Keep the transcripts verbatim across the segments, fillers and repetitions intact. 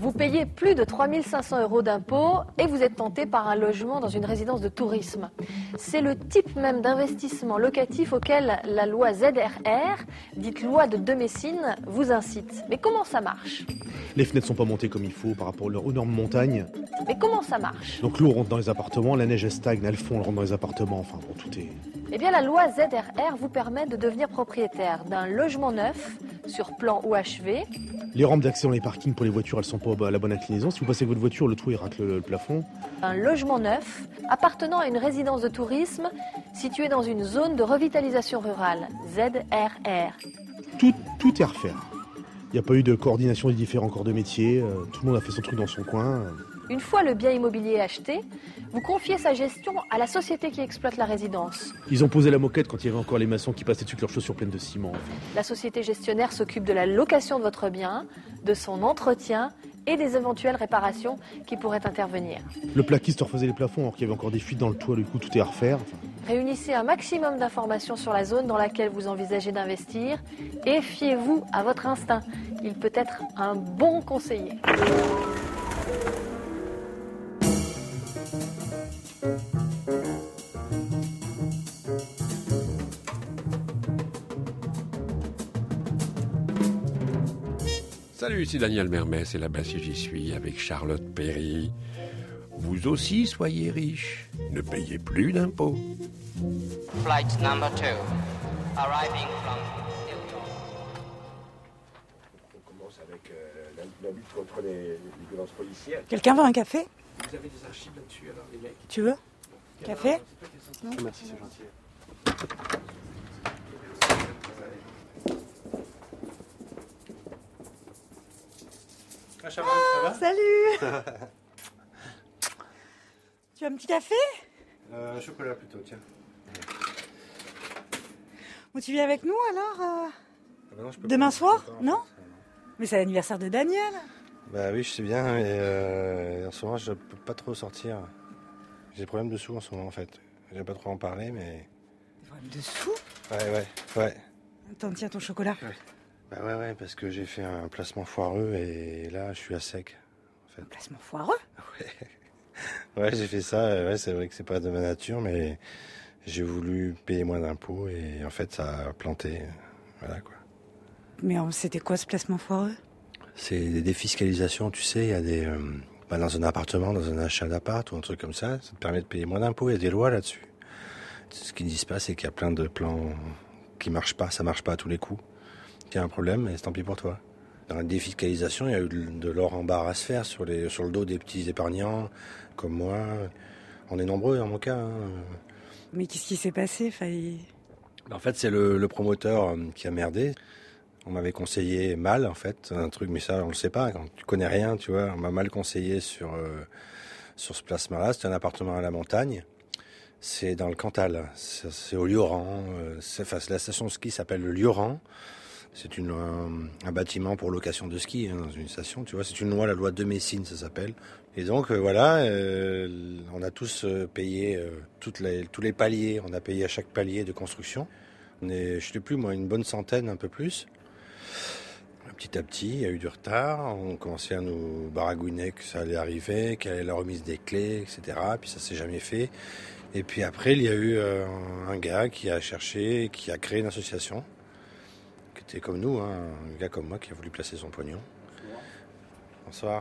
Vous payez plus de trois mille cinq cents euros d'impôts et vous êtes tenté par un logement dans une résidence de tourisme. C'est le type même d'investissement locatif auquel la loi Z R R, dite loi de Demessine, vous incite. Mais comment ça marche ? Les fenêtres sont pas montées comme il faut par rapport aux normes montagne. Mais comment ça marche ? Donc l'eau rentre dans les appartements, la neige elle stagne, elle fond, elle rentre dans les appartements, enfin bon, tout est... Eh bien, la loi Z R R vous permet de devenir propriétaire d'un logement neuf, sur plan ou achevé. Les rampes d'accès dans les parkings pour les voitures, elles sont pas à la bonne inclinaison. Si vous passez avec votre voiture, le toit il racle le, le plafond. Un logement neuf appartenant à une résidence de tourisme située dans une zone de revitalisation rurale, Z R R. Tout, tout est à refaire. Il n'y a pas eu de coordination des différents corps de métier. Euh, tout le monde a fait son truc dans son coin. Une fois le bien immobilier acheté, vous confiez sa gestion à la société qui exploite la résidence. Ils ont posé la moquette quand il y avait encore les maçons qui passaient dessus avec leurs chaussures pleines de ciment. La société gestionnaire s'occupe de la location de votre bien, de son entretien et des éventuelles réparations qui pourraient intervenir. Le plaquiste refaisait les plafonds alors qu'il y avait encore des fuites dans le toit, du coup tout est à refaire. Enfin... Réunissez un maximum d'informations sur la zone dans laquelle vous envisagez d'investir et fiez-vous à votre instinct. Il peut être un bon conseiller. Salut, c'est Daniel Mermès et là-bas si j'y suis avec Charlotte Perry. Vous aussi soyez riche, ne payez plus d'impôts. Flight number two, arriving from New York. On commence avec euh, la, la lutte contre les, les violences policières. Quelqu'un veut un café ? Vous avez des archives là-dessus alors les mecs ? Tu veux ? Café ? Non. Merci, c'est gentil. Ah, ça va, ça va ? Salut. Tu veux un petit café ? euh, Chocolat plutôt, tiens. Bon, tu viens avec nous alors euh... ah bah non, je peux demain pas, soir ? pas, Non ? Mais c'est l'anniversaire de Daniel. Bah oui, je sais bien, mais euh, en ce moment, je peux pas trop sortir. J'ai des problèmes de sous en ce moment, en fait. J'aime pas trop en parler, mais... Des problèmes de sous ? Ouais, ouais, ouais. Attends, tiens ton chocolat. Ouais. Bah ouais, ouais, parce que j'ai fait un placement foireux et là, je suis à sec. En fait. Un placement foireux ? Ouais. Ouais, j'ai fait ça. Ouais, c'est vrai que c'est pas de ma nature, mais j'ai voulu payer moins d'impôts et en fait, ça a planté. Voilà, quoi. Mais c'était quoi ce placement foireux ? C'est des défiscalisations, tu sais, il y a des... Euh, bah dans un appartement, dans un achat d'appart ou un truc comme ça, ça te permet de payer moins d'impôts, il y a des lois là-dessus. Ce qu'ils ne disent pas, c'est qu'il y a plein de plans qui marchent pas, ça marche pas à tous les coups. Il y a un problème, et c'est tant pis pour toi. Dans la défiscalisation, il y a eu de l'or en barre à se faire sur, les, sur le dos des petits épargnants, comme moi. On est nombreux, dans mon cas. Hein. Mais qu'est-ce qui s'est passé ? Enfin, il... En fait, c'est le, le promoteur qui a merdé. On m'avait conseillé mal, en fait, un truc, mais ça, on le sait pas. Quand tu connais rien, tu vois, on m'a mal conseillé sur, euh, sur ce placement-là. C'était un appartement à la montagne. C'est dans le Cantal. C'est, c'est au Lioran. C'est, enfin, la station de ski s'appelle le Lioran. C'est une, un, un bâtiment pour location de ski, hein, dans une station, tu vois. C'est une loi, la loi de Messine, ça s'appelle. Et donc, euh, voilà, euh, on a tous euh, payé euh, toutes les, tous les paliers. On a payé à chaque palier de construction. On est, je sais plus, moi, une bonne centaine, un peu plus. Petit à petit, il y a eu du retard. On commençait à nous baragouiner que ça allait arriver, quelle est la remise des clés, et cetera. Puis ça s'est jamais fait. Et puis après, il y a eu euh, un gars qui a cherché, qui a créé une association, qui était comme nous, hein, un gars comme moi qui a voulu placer son pognon. Bonsoir.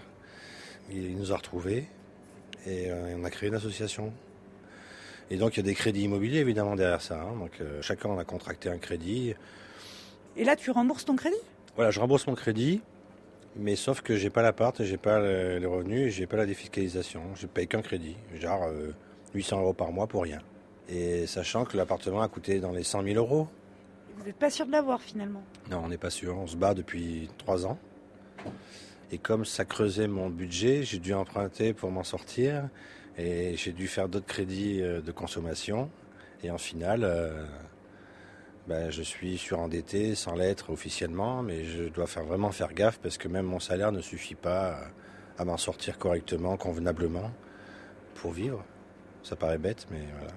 Il nous a retrouvés et euh, on a créé une association. Et donc il y a des crédits immobiliers évidemment derrière ça. Hein. Donc euh, chacun on a contracté un crédit. Et là, tu rembourses ton crédit ? Voilà, je rembourse mon crédit, mais sauf que j'ai pas l'appart, j'ai pas le, les revenus, j'ai pas la défiscalisation. Je paye qu'un crédit, genre euh, huit cents euros par mois pour rien. Et sachant que l'appartement a coûté dans les cent mille euros. Vous n'êtes pas sûr de l'avoir finalement ? Non, on n'est pas sûr. On se bat depuis trois ans. Et comme ça creusait mon budget, j'ai dû emprunter pour m'en sortir. Et j'ai dû faire d'autres crédits de consommation. Et en finale, euh, ben, je suis surendetté sans l'être officiellement. Mais je dois faire, vraiment faire gaffe parce que même mon salaire ne suffit pas à, à m'en sortir correctement, convenablement, pour vivre. Ça paraît bête, mais voilà.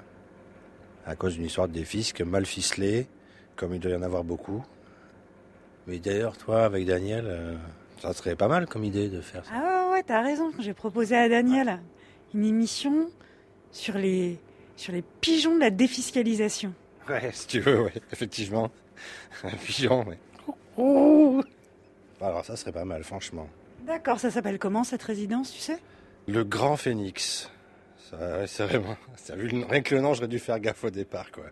À cause d'une histoire de défisque mal ficelée, comme il doit y en avoir beaucoup. Mais d'ailleurs, toi, avec Daniel, euh, Ça serait pas mal comme idée de faire ça. Ah ouais, ouais, t'as raison. J'ai proposé à Daniel une émission sur les, sur les pigeons de la défiscalisation. Ouais, si tu veux, ouais, effectivement. Un pigeon, ouais. Oh. Alors ça serait pas mal, franchement. D'accord, ça s'appelle comment cette résidence, tu sais? Le Grand Phénix. Ça, ouais, c'est vraiment... Ça, vu le, rien que le nom, j'aurais dû faire gaffe au départ, quoi.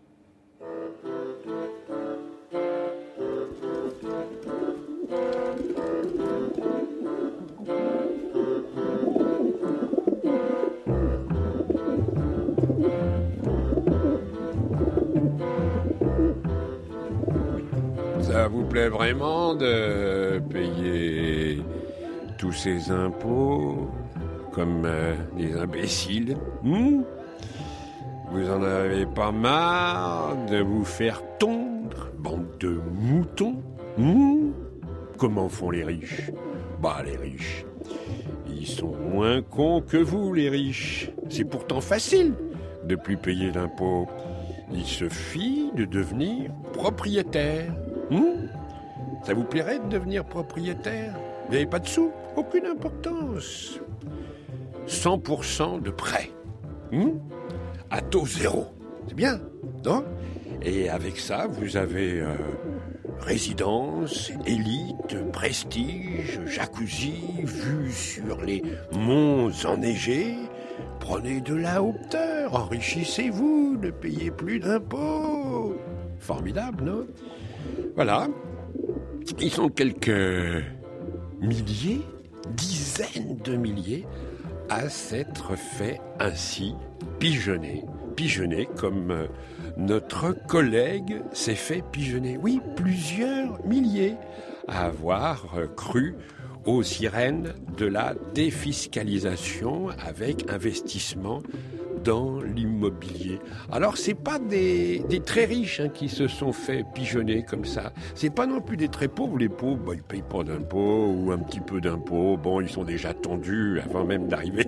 Ça vous plaît vraiment de payer tous ces impôts comme euh, des imbéciles, hmm? Vous en avez pas marre de vous faire tondre, bande de moutons, hmm? Comment font les riches? Bah les riches, ils sont moins cons que vous les riches. C'est pourtant facile de plus payer d'impôts. Il suffit de devenir propriétaire. Hmm? Ça vous plairait de devenir propriétaire? Vous n'avez pas de sous? Aucune importance. cent pour cent de prêt. Hmm? À taux zéro. C'est bien, non? Et avec ça, vous avez euh, résidence, élite, prestige, jacuzzi, vue sur les monts enneigés. Prenez de la hauteur, enrichissez-vous, ne payez plus d'impôts. Formidable, non? Voilà. Ils sont quelques milliers, dizaines de milliers à s'être fait ainsi pigeonner. Pigeonner comme euh, notre collègue s'est fait pigeonner. Oui, plusieurs milliers à avoir euh, cru aux sirènes de la défiscalisation avec investissement dans l'immobilier. Alors, c'est pas des, des très riches hein, qui se sont fait pigeonner comme ça. C'est pas non plus des très pauvres. Les pauvres, bah, ils payent pas d'impôts ou un petit peu d'impôts. Bon, ils sont déjà tendus avant même d'arriver.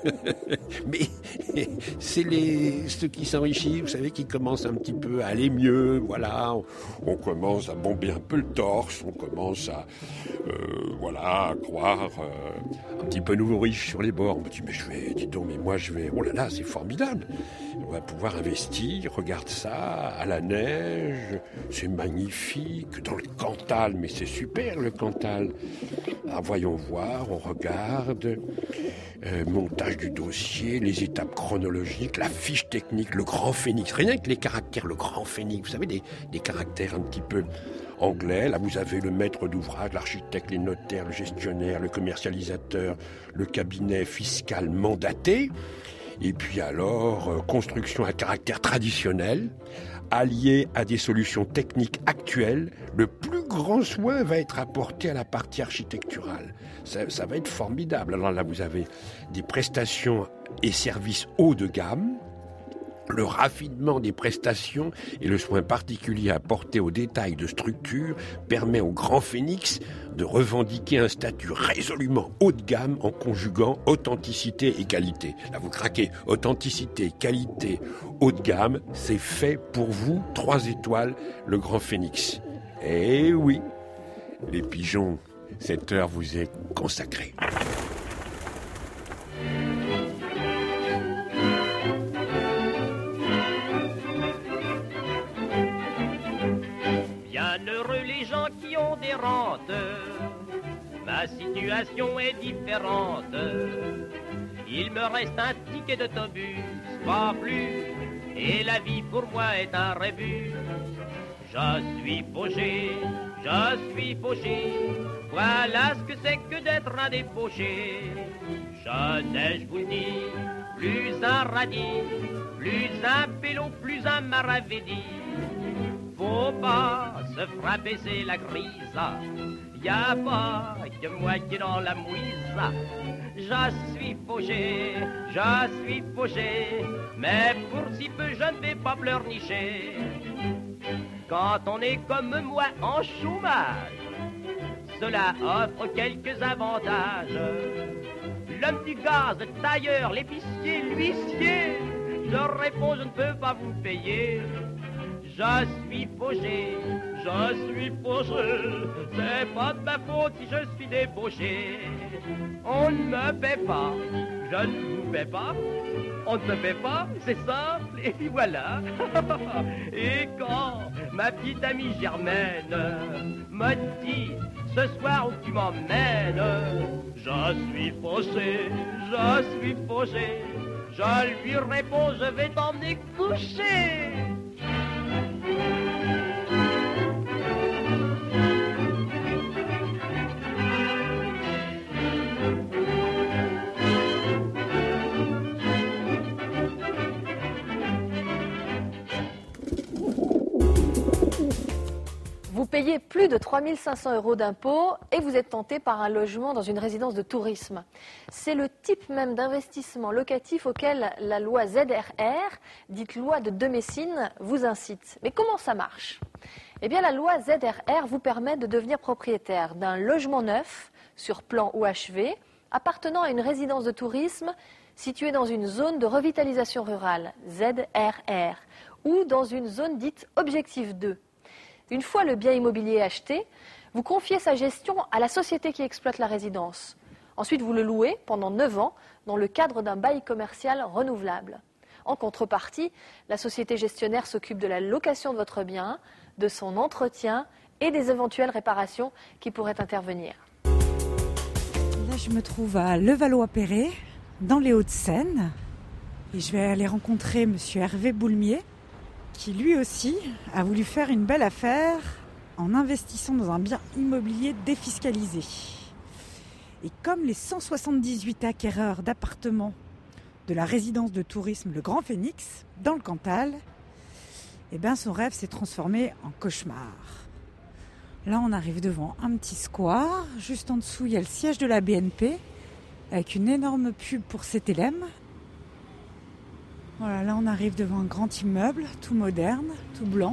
Mais c'est les ceux qui s'enrichissent, vous savez, qui commencent un petit peu à aller mieux. Voilà, on, on commence à bomber un peu le torse. On commence à, euh, voilà, à croire euh, un petit peu nouveau riche sur les bords. On me dit, mais je vais, dis donc, mais moi je vais, oh là là, c'est formidable. On va pouvoir investir, regarde ça, à la neige, c'est magnifique, dans le Cantal, mais c'est super le Cantal. Alors voyons voir, on regarde, euh, montage du dossier, les étapes chronologiques, la fiche technique, le Grand Phénix, rien que les caractères, le Grand Phénix, vous savez, des, des caractères un petit peu anglais. Là, vous avez le maître d'ouvrage, l'architecte, les notaires, le gestionnaire, le commercialisateur, le cabinet fiscal mandaté. Et puis alors, euh, construction à caractère traditionnel, alliée à des solutions techniques actuelles, le plus grand soin va être apporté à la partie architecturale. Ça, ça va être formidable. Alors là, vous avez des prestations et services haut de gamme, le raffinement des prestations et le soin particulier apporté aux détails de structure permet au Grand Phénix de revendiquer un statut résolument haut de gamme en conjuguant authenticité et qualité. Là, vous craquez. Authenticité, qualité, haut de gamme, c'est fait pour vous. Trois étoiles, le Grand Phénix. Eh oui, les pigeons, cette heure vous est consacrée. Bienheureux les gens qui ont des rentes, ma situation est différente. Il me reste un ticket d'autobus, pas plus, et la vie pour moi est un rébus. Je suis fauché, je suis fauché, voilà ce que c'est que d'être un débauché. Je n'ai, je vous le dis, plus un radis, plus un pélo, plus un maravédi. Faut pas se frapper, c'est la crise. Y a pas que moi qui est dans la mouise. Je suis fauché, je suis fauché, mais pour si peu je ne vais pas pleurnicher. Quand on est comme moi en chômage, cela offre quelques avantages. L'homme du gaz, le tailleur, l'épicier, l'huissier, je réponds je ne peux pas vous payer. je suis fauché, je suis fauché, c'est pas de ma faute si je suis débauché. On ne me paie pas, je ne vous paie pas, on ne me paie pas, c'est simple, et puis voilà. Et quand ma petite amie Germaine me dit, ce soir où tu m'emmènes, je suis fauché, je suis fauché, je lui réponds, je vais t'emmener coucher. Vous payez plus de trois mille cinq cents euros d'impôts et vous êtes tenté par un logement dans une résidence de tourisme. C'est le type même d'investissement locatif auquel la loi Z R R, dite loi de De Messine, vous incite. Mais comment ça marche ? Eh bien, la loi Z R R vous permet de devenir propriétaire d'un logement neuf, sur plan ou achevé, appartenant à une résidence de tourisme située dans une zone de revitalisation rurale, Z R R, ou dans une zone dite Objectif deux. Une fois le bien immobilier acheté, vous confiez sa gestion à la société qui exploite la résidence. Ensuite, vous le louez pendant neuf ans dans le cadre d'un bail commercial renouvelable. En contrepartie, la société gestionnaire s'occupe de la location de votre bien, de son entretien et des éventuelles réparations qui pourraient intervenir. Là, je me trouve à Levallois-Perret, dans les Hauts-de-Seine. Et je vais aller rencontrer M. Hervé Boulmier, qui lui aussi a voulu faire une belle affaire en investissant dans un bien immobilier défiscalisé. Et comme les cent soixante-dix-huit acquéreurs d'appartements de la résidence de tourisme Le Grand Phénix, dans le Cantal, eh ben son rêve s'est transformé en cauchemar. Là, on arrive devant un petit square. Juste en dessous, il y a le siège de la B N P avec une énorme pub pour C T L M. Voilà, là on arrive devant un grand immeuble, tout moderne, tout blanc.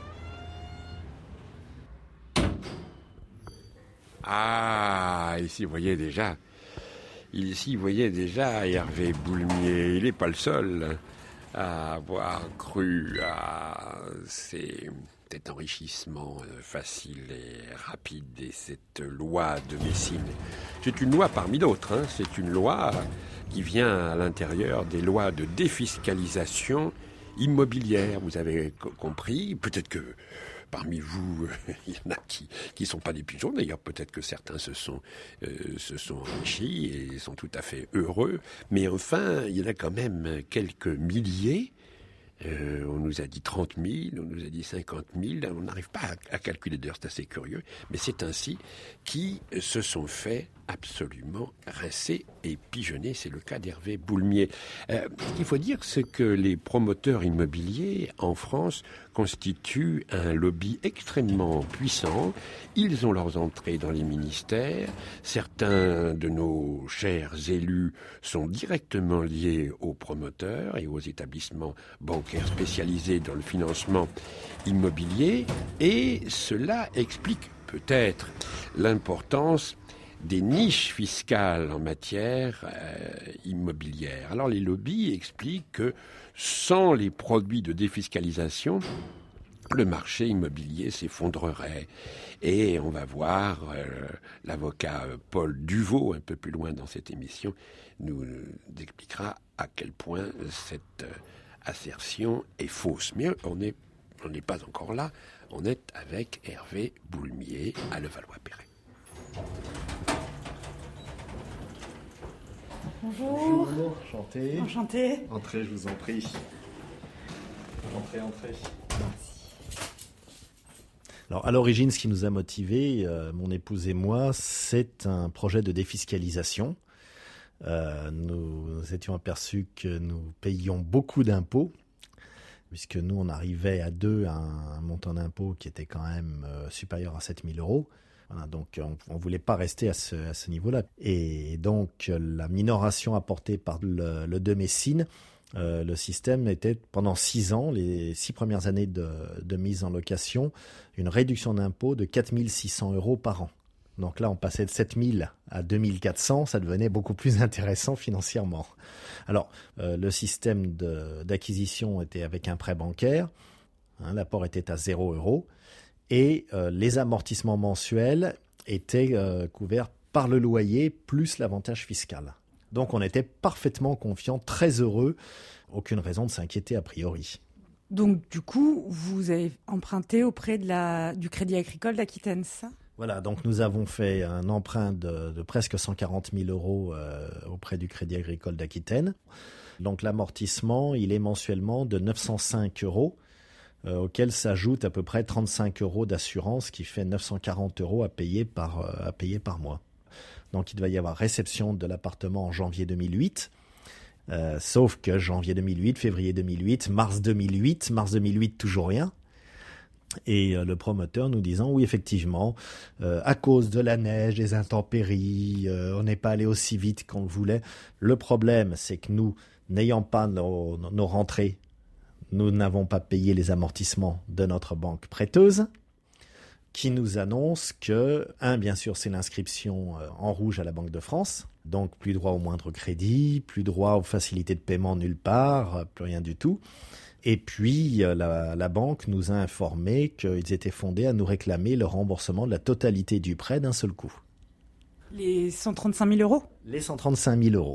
Ah, ici, vous voyez déjà, ici, vous voyez déjà Hervé Boulmier. Il n'est pas le seul à avoir cru à ces, cet enrichissement facile et rapide et cette loi de Messine. C'est une loi parmi d'autres, hein. C'est une loi qui vient à l'intérieur des lois de défiscalisation immobilière. Vous avez co- compris, peut-être que parmi vous, il y en a qui qui sont pas des pigeons. D'ailleurs, peut-être que certains se sont euh, se sont enrichis et sont tout à fait heureux. Mais enfin, il y en a quand même quelques milliers. Euh, on nous a dit trente mille, on nous a dit cinquante mille. On n'arrive pas à, à calculer, d'ailleurs, c'est assez curieux. Mais c'est ainsi qui se sont fait absolument rincer et pigeonner. C'est le cas d'Hervé Boulmier. Euh, ce qu'il faut dire, c'est que les promoteurs immobiliers en France constituent un lobby extrêmement puissant. Ils ont leurs entrées dans les ministères. Certains de nos chers élus sont directement liés aux promoteurs et aux établissements bancaires spécialisés dans le financement immobilier. Et cela explique peut-être l'importance des niches fiscales en matière euh, immobilière. Alors les lobbies expliquent que sans les produits de défiscalisation, le marché immobilier s'effondrerait. Et on va voir euh, l'avocat Paul Duvaux, un peu plus loin dans cette émission, nous expliquera à quel point cette euh, assertion est fausse. Mais on n'est on n'est pas encore là, on est avec Hervé Boulmier à Levallois-Perret. Bonjour. Bonjour, enchanté. Enchanté. Entrez, je vous en prie. Entrez, entrez. Alors, à l'origine, ce qui nous a motivés, euh, mon épouse et moi, c'est un projet de défiscalisation. Euh, nous, nous étions aperçus que nous payions beaucoup d'impôts, puisque nous, on arrivait à deux à un, un montant d'impôt qui était quand même euh, supérieur à sept mille euros. Voilà, donc on ne voulait pas rester à ce, à ce niveau-là. Et donc la minoration apportée par le, le De Messine, euh, le système était pendant six ans, les six premières années de, de mise en location, une réduction d'impôt de quatre mille six cents euros par an. Donc là, on passait de sept mille à deux mille quatre cents, ça devenait beaucoup plus intéressant financièrement. Alors, euh, le système de, d'acquisition était avec un prêt bancaire. Hein, l'apport était à zéro euro. Et euh, les amortissements mensuels étaient euh, couverts par le loyer plus l'avantage fiscal. Donc on était parfaitement confiants, très heureux. Aucune raison de s'inquiéter a priori. Donc du coup, vous avez emprunté auprès de la, du Crédit Agricole d'Aquitaine, ça ? Voilà, donc nous avons fait un emprunt de, de presque cent quarante mille euros euh, auprès du Crédit Agricole d'Aquitaine. Donc l'amortissement, il est mensuellement de neuf cent cinq euros, euh, auquel s'ajoute à peu près trente-cinq euros d'assurance, qui fait neuf cent quarante euros à payer par, euh, à payer par mois. Donc il va y avoir réception de l'appartement en janvier deux mille huit. Euh, sauf que janvier deux mille huit, février deux mille huit, mars deux mille huit, mars deux mille huit, toujours rien. Et euh, le promoteur nous disant, oui, effectivement, euh, à cause de la neige, des intempéries, euh, on n'est pas allé aussi vite qu'on le voulait. Le problème, c'est que nous, n'ayant pas nos, nos rentrées, nous n'avons pas payé les amortissements de notre banque prêteuse, qui nous annonce que, un, bien sûr, c'est l'inscription en rouge à la Banque de France, donc plus droit au moindre crédit, plus droit aux facilités de paiement nulle part, plus rien du tout. Et puis, la, la banque nous a informé qu'ils étaient fondés à nous réclamer le remboursement de la totalité du prêt d'un seul coup. Les cent trente-cinq mille euros ? Les cent trente-cinq mille euros.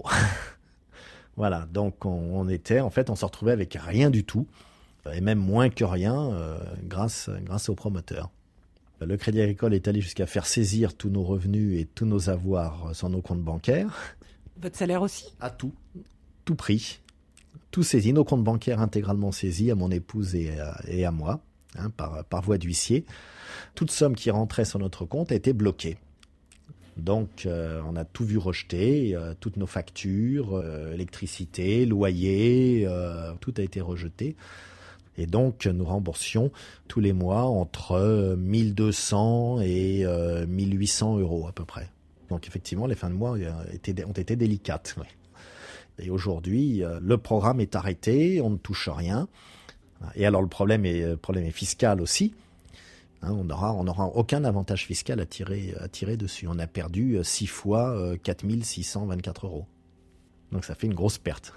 Voilà, donc on, on était, en fait, on se retrouvait avec rien du tout, et même moins que rien, euh, grâce, grâce au promoteur. Le Crédit Agricole est allé jusqu'à faire saisir tous nos revenus et tous nos avoirs sur nos comptes bancaires. Votre salaire aussi ? À tout, tout pris, tout saisi, nos comptes bancaires intégralement saisis à mon épouse et à, et à moi, hein, par, par voie d'huissier. Toute somme qui rentrait sur notre compte a été bloquée. Donc euh, on a tout vu rejeter, euh, toutes nos factures, euh, électricité, loyer, euh, tout a été rejeté. Et donc, nous remboursions tous les mois entre mille deux cents et euh, mille huit cents euros à peu près. Donc, effectivement, les fins de mois étaient, ont été délicates. Oui. Et aujourd'hui, euh, le programme est arrêté, on ne touche rien. Et alors, le problème est, le problème est fiscal aussi. Hein, on n'aura on aura aucun avantage fiscal à tirer, à tirer dessus. On a perdu six fois euh, quatre mille six cent vingt-quatre euros. Donc, ça fait une grosse perte.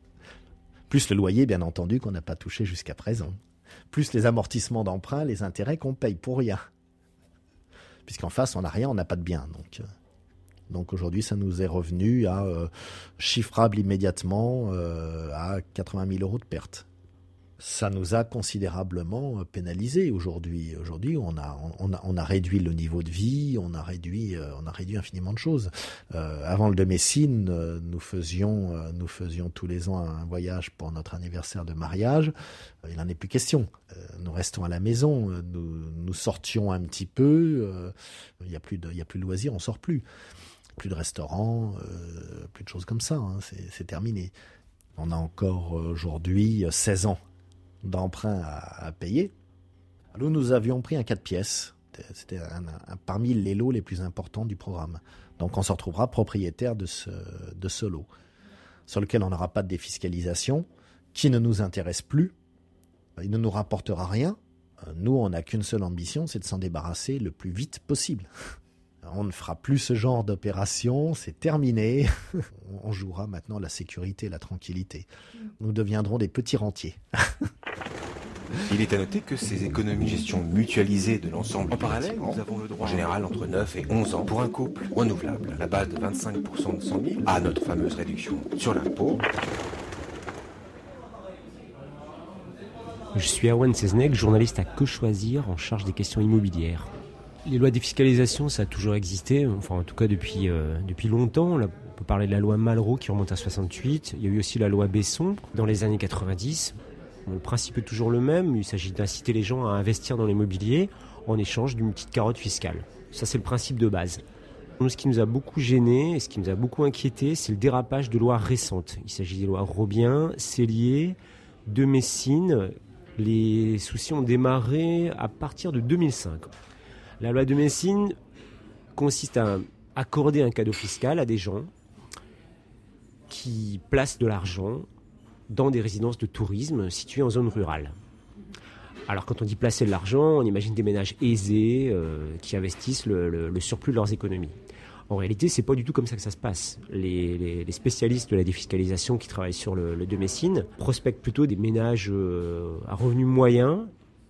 Plus le loyer, bien entendu, qu'on n'a pas touché jusqu'à présent. Plus les amortissements d'emprunt, les intérêts qu'on paye pour rien. Puisqu'en face, on n'a rien, on n'a pas de bien. Donc, euh, donc aujourd'hui, ça nous est revenu à euh, chiffrable immédiatement euh, à quatre-vingt mille euros de perte. Ça nous a considérablement pénalisé aujourd'hui. Aujourd'hui, on a, on a, on a réduit le niveau de vie, on a réduit, on a réduit infiniment de choses. Euh, avant le de Messine, nous faisions, nous faisions tous les ans un voyage pour notre anniversaire de mariage. Il n'en est plus question. Nous restons à la maison, nous, nous sortions un petit peu. Il n'y a plus de, il y a plus de loisirs, on sort plus. Plus de restaurants, euh, plus de choses comme ça. Hein, c'est, c'est terminé. On a encore aujourd'hui seize ans d'emprunt à, à payer. Nous, nous avions pris un quatre pièces. C'était un, un, parmi les lots les plus importants du programme. Donc, on se retrouvera propriétaire de ce, de ce lot, sur lequel on n'aura pas de défiscalisation, qui ne nous intéresse plus. Il ne nous rapportera rien. Nous, on n'a qu'une seule ambition, c'est de s'en débarrasser le plus vite possible. On ne fera plus ce genre d'opération, c'est terminé. On jouera maintenant la sécurité, la tranquillité. Nous deviendrons des petits rentiers. Il est à noter que ces économies de gestion mutualisées de l'ensemble en parallèle, nous avons le droit en général entre neuf et onze ans pour un couple renouvelable. À la base de vingt-cinq pour cent de cent mille à notre fameuse réduction sur l'impôt. Je suis Erwan Seznec, journaliste à Que Choisir en charge des questions immobilières. Les lois de défiscalisation, ça a toujours existé, enfin en tout cas depuis, euh, depuis longtemps. Là, on peut parler de la loi Malraux qui remonte à soixante-huit. Il y a eu aussi la loi Besson dans les années quatre-vingt-dix. Bon, le principe est toujours le même, il s'agit d'inciter les gens à investir dans l'immobilier en échange d'une petite carotte fiscale. Ça, c'est le principe de base. Nous, ce qui nous a beaucoup gêné et ce qui nous a beaucoup inquiété, c'est le dérapage de lois récentes. Il s'agit des lois Robien, Cellier, de Messine. Les soucis ont démarré à partir de deux mille cinq. La loi de Messine consiste à accorder un cadeau fiscal à des gens qui placent de l'argent dans des résidences de tourisme situées en zone rurale. Alors quand on dit placer de l'argent, on imagine des ménages aisés euh, qui investissent le, le, le surplus de leurs économies. En réalité, c'est pas du tout comme ça que ça se passe. Les, les, les spécialistes de la défiscalisation qui travaillent sur le, le de Messine prospectent plutôt des ménages euh, à revenus moyens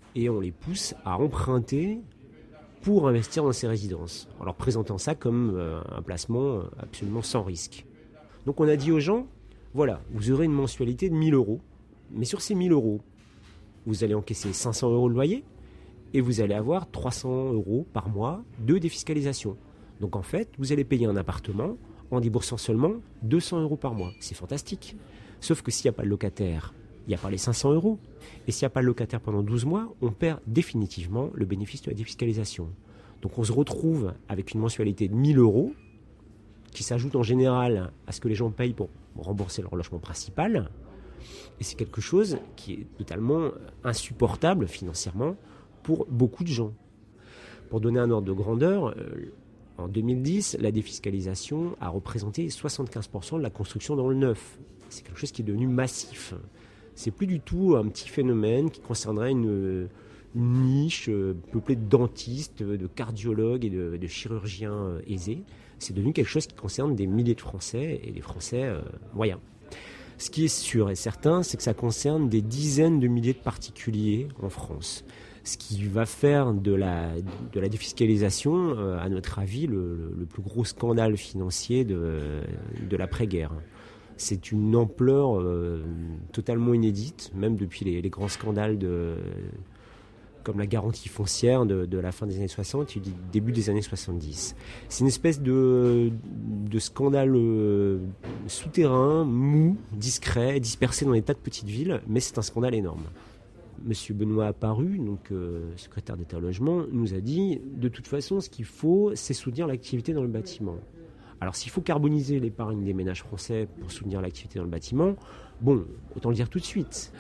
et on les pousse à emprunter pour investir dans ces résidences, en leur présentant ça comme euh, un placement absolument sans risque. Donc on a dit aux gens, voilà, vous aurez une mensualité de mille euros, mais sur ces mille euros, vous allez encaisser cinq cents euros de loyer et vous allez avoir trois cents euros par mois de défiscalisation. Donc en fait, vous allez payer un appartement en déboursant seulement deux cents euros par mois. C'est fantastique. Sauf que s'il n'y a pas de locataire, il n'y a pas les cinq cents euros. Et s'il n'y a pas de locataire pendant douze mois, on perd définitivement le bénéfice de la défiscalisation. Donc on se retrouve avec une mensualité de mille euros qui s'ajoute en général à ce que les gens payent pour rembourser leur logement principal. Et c'est quelque chose qui est totalement insupportable financièrement pour beaucoup de gens. Pour donner un ordre de grandeur, euh, en deux mille dix, la défiscalisation a représenté soixante-quinze pour cent de la construction dans le neuf. C'est quelque chose qui est devenu massif. C'est plus du tout un petit phénomène qui concernerait une, une niche euh, peuplée de dentistes, de cardiologues et de, de chirurgiens euh, aisés. C'est devenu quelque chose qui concerne des milliers de Français et des Français euh, moyens. Ce qui est sûr et certain, c'est que ça concerne des dizaines de milliers de particuliers en France. Ce qui va faire de la, de la défiscalisation, euh, à notre avis, le, le, le plus gros scandale financier de, de l'après-guerre. C'est une ampleur euh, totalement inédite, même depuis les, les grands scandales de, comme la garantie foncière de, de la fin des années soixante et du début des années soixante-dix. C'est une espèce de, de scandale euh, souterrain, mou, discret, dispersé dans des tas de petites villes, mais c'est un scandale énorme. Monsieur Benoît Apparu, donc euh, secrétaire d'État au logement, nous a dit de toute façon, ce qu'il faut, c'est soutenir l'activité dans le bâtiment. Alors, s'il faut carboniser l'épargne des ménages français pour soutenir l'activité dans le bâtiment, bon, autant le dire tout de suite.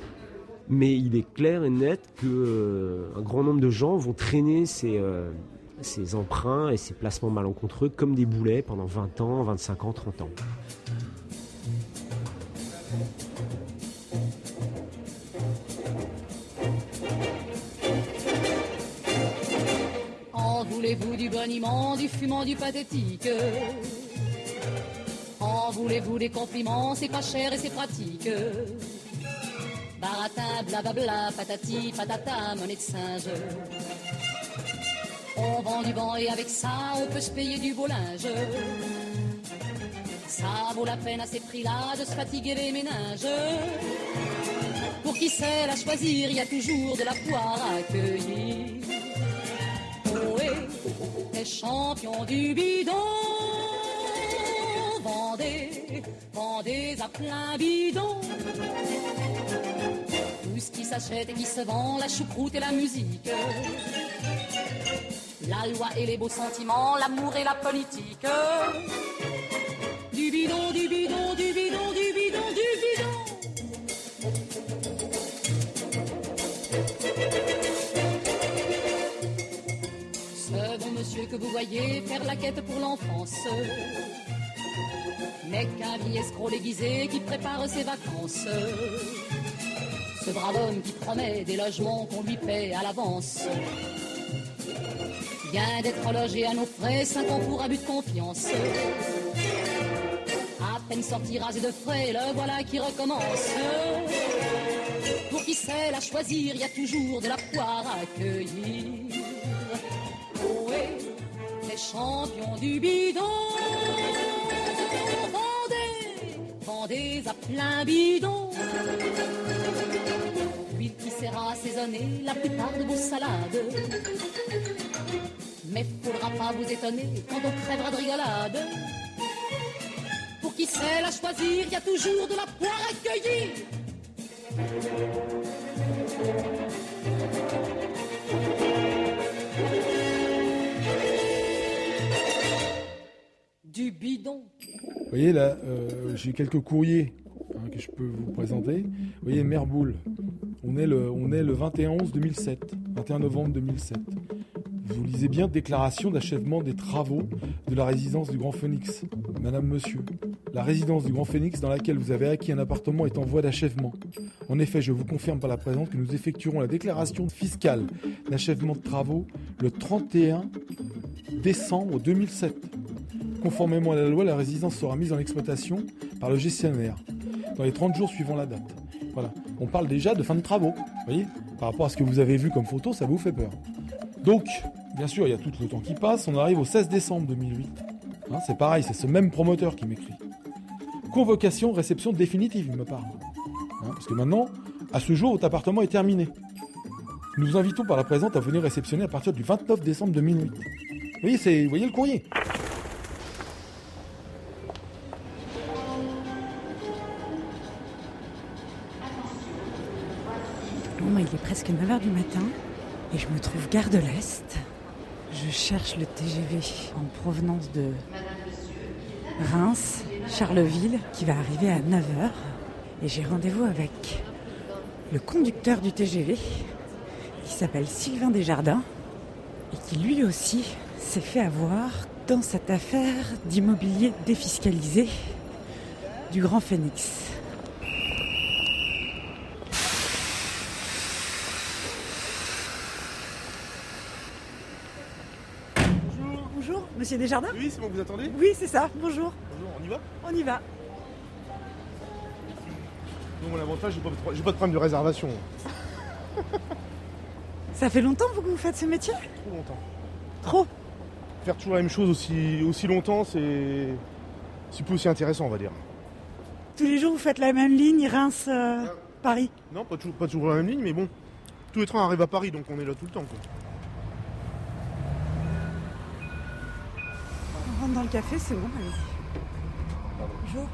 Mais il est clair et net qu'un euh, grand nombre de gens vont traîner ces, euh, ces emprunts et ces placements malencontreux comme des boulets pendant vingt ans, vingt-cinq ans, trente ans. En voulez-vous du boniment, du fumant, du pathétique? En voulez-vous des compliments, c'est pas cher et c'est pratique. Baratin, blablabla, patati, patata, monnaie de singe. On vend du vent et avec ça, on peut se payer du beau linge. Ça vaut la peine à ces prix-là de se fatiguer les méninges. Pour qui sait la choisir, il y a toujours de la poire à cueillir. Oh et les champions du bidon, vendez, vendez à plein bidon. Tout ce qui s'achète et qui se vend, la choucroute et la musique. La loi et les beaux sentiments, l'amour et la politique. Du bidon, du bidon, du bidon, du bidon, du bidon. Ce bon monsieur que vous voyez faire la quête pour l'enfance n'est qu'un vieil escroc déguisé qui prépare ses vacances. Ce brave homme qui promet des logements qu'on lui paie à l'avance vient d'être logé à nos frais, cinq ans pour abus de confiance. À peine sorti rasé de frais, le voilà qui recommence. Pour qui sait la choisir, il y a toujours de la poire à cueillir. Oh et les champions du bidon, vendez, vendez à plein bidon. L'huile qui sert à assaisonner la plupart de vos salades. Mais faudra pas vous étonner quand on crèvera de rigolade. Pour qui sait la choisir, il y a toujours de la poire à cueillir. Du bidon. Vous voyez là, euh, j'ai quelques courriers hein, que je peux vous présenter. Vous voyez, Merboul, on est le, on est le vingt et un onze deux mille sept, vingt et un novembre deux mille sept. Vous lisez bien déclaration d'achèvement des travaux de la résidence du Grand Phoenix. Madame, monsieur, la résidence du Grand Phoenix dans laquelle vous avez acquis un appartement est en voie d'achèvement. En effet, je vous confirme par la présente que nous effectuerons la déclaration fiscale d'achèvement de travaux le trente et un décembre deux mille sept. Conformément à la loi, la résidence sera mise en exploitation par le gestionnaire dans les trente jours suivant la date. Voilà, on parle déjà de fin de travaux. Vous voyez, par rapport à ce que vous avez vu comme photo, ça vous fait peur. Donc, bien sûr, il y a tout le temps qui passe. On arrive au seize décembre deux mille huit. Hein, c'est pareil, c'est ce même promoteur qui m'écrit. Convocation, réception définitive, il me parle. Hein, parce que maintenant, à ce jour, votre appartement est terminé. Nous vous invitons par la présente à venir réceptionner à partir du vingt-neuf décembre deux mille huit. Vous voyez, c'est, vous voyez le courrier. Bon, il est presque neuf heures du matin et je me trouve gare de l'Est. Je cherche le T G V en provenance de Reims, Charleville, qui va arriver à neuf heures. Et j'ai rendez-vous avec le conducteur du T G V, qui s'appelle Sylvain Desjardins, et qui lui aussi s'est fait avoir dans cette affaire d'immobilier défiscalisé du Grand Phoenix. Bonjour. Bonjour, monsieur Desjardins ? Oui, c'est bon, vous attendez ? Oui, c'est ça, bonjour. Bonjour, on y va ? On y va. Non, mon avantage, j'ai pas, j'ai pas de problème de réservation. Ça fait longtemps vous, que vous faites ce métier ? Trop longtemps. Trop ? Faire toujours la même chose aussi, aussi longtemps, c'est, c'est plus aussi intéressant, on va dire. Tous les jours, vous faites la même ligne, Reims, euh, Paris ? Non, pas toujours, pas toujours la même ligne, mais bon, tous les trains arrivent à Paris, donc on est là tout le temps, quoi. On rentre dans le café, c'est bon, allez-y. Bonjour.